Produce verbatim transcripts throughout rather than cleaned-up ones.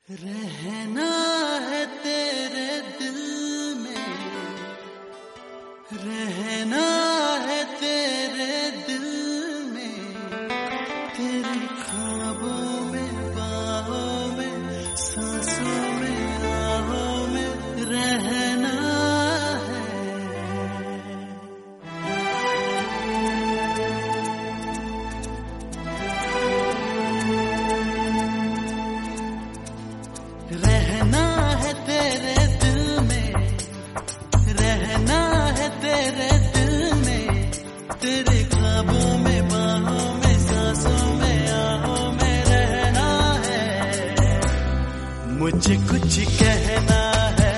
रहना है तेरे दिल में, रहना है तेरे दिल में, तेरे ख्वाबों में, बाहों में, सांसों में, राहों में रहना है। रहना है तेरे दिल में, रहना है तेरे दिल में, तेरे ख्वाबों में, बाहों में, सांसों में, आहों में रहना है। मुझे कुछ कहना है,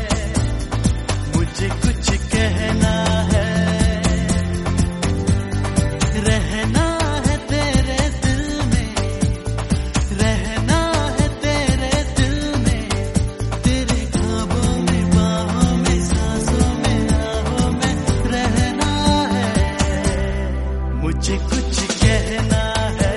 मुझे कुछ कहना है। रहना है तेरे दिल में, रहना है तेरे दिल में, तेरे ख्वाबों में, बाहों में, सांसों में, राहों में रहना है। मुझे कुछ कहना है,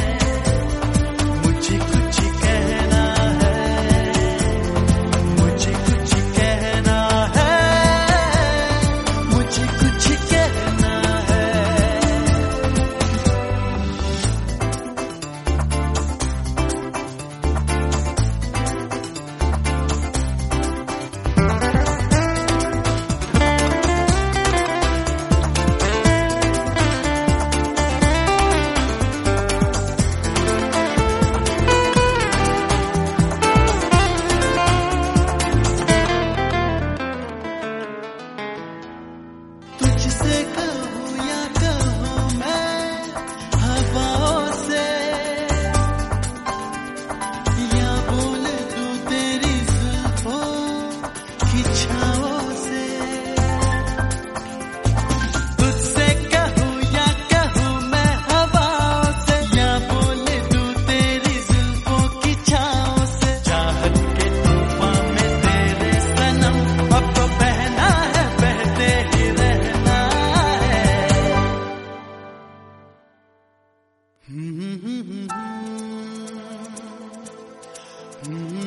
मुझे कुछ कहना है, मुझे कुछ कहना है, मुझे कुछ कहना है। तुझसे कहूँ या कहूँ मैं हवाओं से, या बोल दूँ तेरी जुल्फों की छाओं से। तुझसे कहूँ या कहूँ मैं हवाओं से, या बोल दूँ तेरी जुल्फों की छाओं से। चाहत के तूफान में तेरे सनम अब तो बहना है, बहते ही रहना है। हम्म हम्म हम्म हम्म।